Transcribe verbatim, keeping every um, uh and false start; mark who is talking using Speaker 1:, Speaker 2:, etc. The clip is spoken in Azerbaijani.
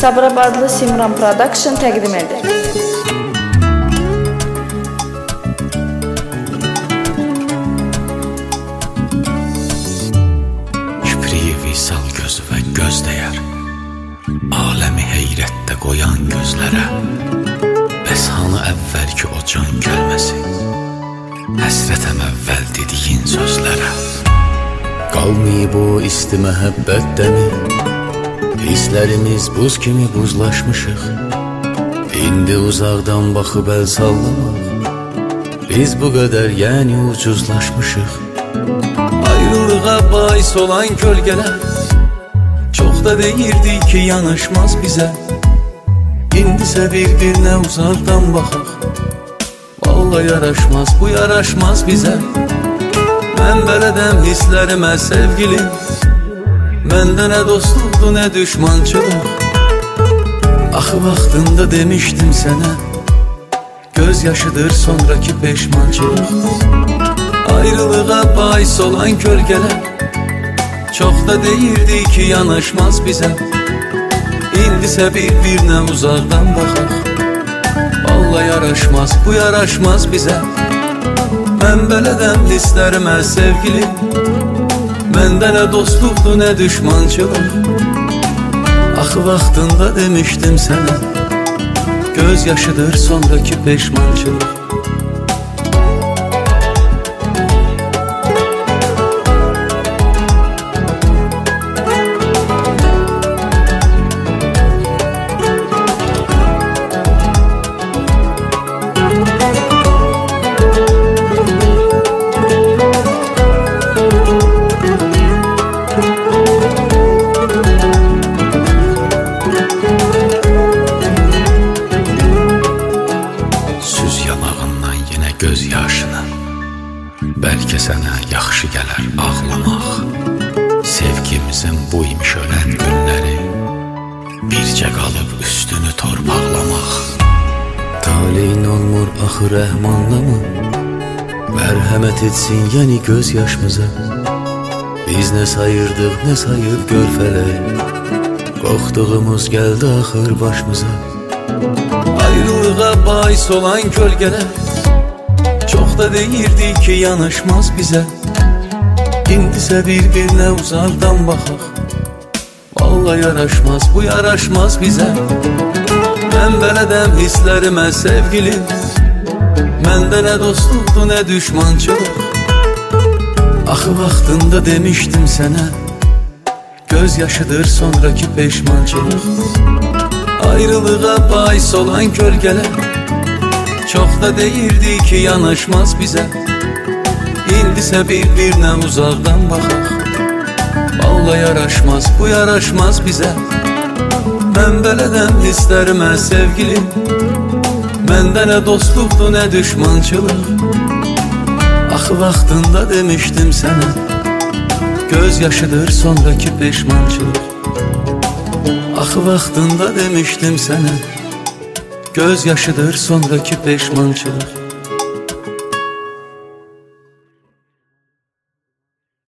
Speaker 1: Sabirabadlı Simran Production təqdim edir.
Speaker 2: Kipriyi visal gözü və göz dəyər, aləmi heyrətdə qoyan gözlərə. Bəs hanı əvvəlki o can kəlməsi, həsrətəm əvvəl dediyin sözlərə. Qalmayıb o isti məhəbbət dəmi, hisslərimiz buz kimi buzlaşmışıq. İndi uzaqdan baxıb əl sallamaq, biz bu qədər yəni ucuzlaşmışıq. Ayrılığa bais olan kölgələr çox da deyirdi ki yanaşmaz bizə. İndisə bir-birinə uzaqdan baxaq, vallahi yaraşmaz, bu yaraşmaz bizə. Mən bələdəm hisslərimə sevgilim, məndə nə dostluqdur, nə düşmançılıq. Axı vaxtında demişdim sənə, göz yaşıdır sonraki peşmançılıq. Ayrılığa bais olan kölgələr çox da deyirdi ki yanaşmaz bizə. İndisə bir-birinə uzaqdan baxaq, vallahi yaraşmaz, bu yaraşmaz bizə. Mən bələdəm hisslərimə sevgilim, məndə nə dostluqdur, nə düşmançılıq. Axı vaxtında demişdim sənə, göz yaşıdır sonraki peşmançılıq. Göz yaşına, bəlkə sənə yaxşı gələr ağlamaq. Sevgimizin buymuş ölən günləri, bircə qalıb üstünü torpaqlamaq. Taleyin olmur axı rəhmanlama, mərhəmət etsin yəni göz yaşımıza. Biz nə sayırdıq, nə sayıb gör fələk, qorxduğumuz gəldi axır başımıza. Ayrılığa bais olan kölgələr çox da deyirdi ki yanaşmaz bizə. İndisə bir-birinə uzaqdan baxaq, vallahi yaraşmaz, bu yaraşmaz bizə. Mən bələdəm hisslərimə sevgilim, məndə nə dostluqdur, nə düşmançılıq. Axı vaxtında demişdim sənə, göz yaşıdır sonraki peşmançılıq. Ayrılığa bais olan kölgələr çox da deyirdi ki yanaşmaz bizə. İndisə bir-birinə uzaqdan baxaq, vallahi yaraşmaz, bu yaraşmaz bizə. Mən bələdəm hisslərimə sevgilim, məndə nə dostluqdur, nə düşmançılıq. Axı vaxtında demişdim sənə, göz yaşıdır sonraki peşmançılıq. Axı vaxtında demişdim sənə, göz yaşıdır sonraki peşmançılıq.